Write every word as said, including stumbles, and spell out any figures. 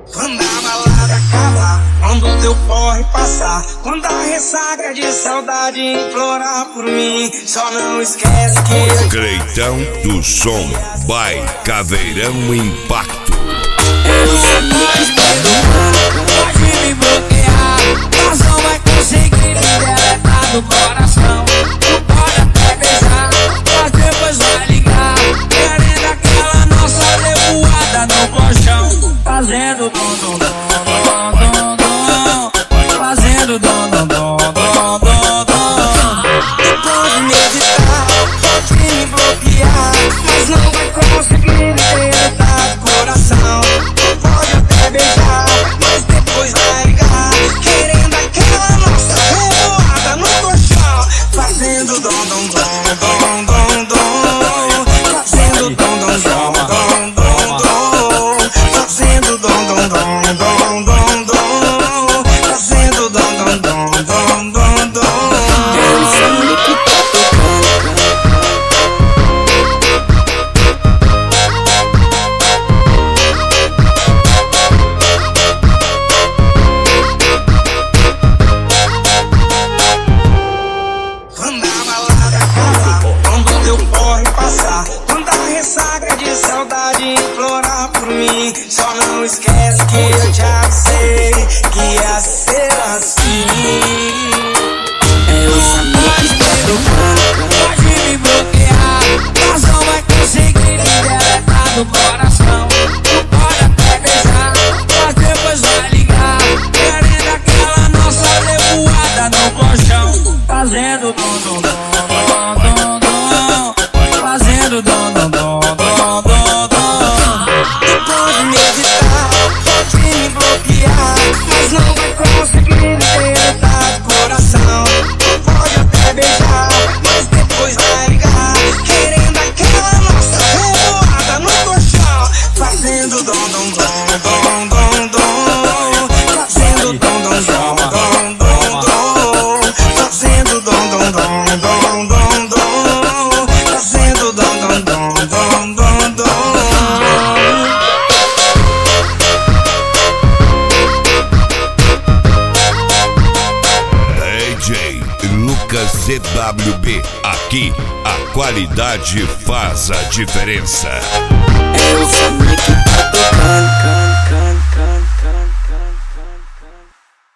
Quando a balada acabar, quando teu porre passar, quando a ressaca de saudade implorar por mim, só não esquece que eu... Creitão do Som, by Caveirão Impacto. Eu sei que pode me bloquear, mas não vai conseguir me deletar do coração. Tu pode até beijar, mas depois vai ligar, querendo aquela nossa revoada no colchão. Fazendo dom dom dom dom dom, fazendo dom dom dom dom dom dom. Tu pode me evitar, pode me bloquear, mas não vai conseguir me deletar do coração. Tu pode até beijar, mas depois vai ligar, querendo aquela nossa revoada no colchão. Fazendo dom dom dom dom dom dom, fazendo dom dom dom dom dom dom, fazendo dom dom dom dom dom dom, fazendo dom dom dom dom dom dom. Eu sei que tá tocando. Quando a balada acabar, quando teu porre passar, quando a ressaca de saudade implorar por mim, só não esquece que eu te avisei que ia ser assim. Eu sabia que tu pode me bloquear, mas não vai conseguir me deletar do coração. Tu pode até beijar, mas depois vai ligar, querendo aquela nossa revoada no colchão. Fazendo dom dom dom dom dom, fazendo dom dom dom dom dom dom. Tu pode me evitar, pode me bloquear, mas não vai conseguir me deletar do coração. Tu pode até beijar, mas depois vai ligar, querendo aquela nossa revoada no colchão. Fazendo dom dom dom dom dom dom, fazendo dom dom dom dom dom dom, fazendo dom dom dom dom dom dom, fazendo dom dom dom dom dom dom. D J Lucas C W B, aqui a qualidade faz a diferença. Eu sabia que tá tocando.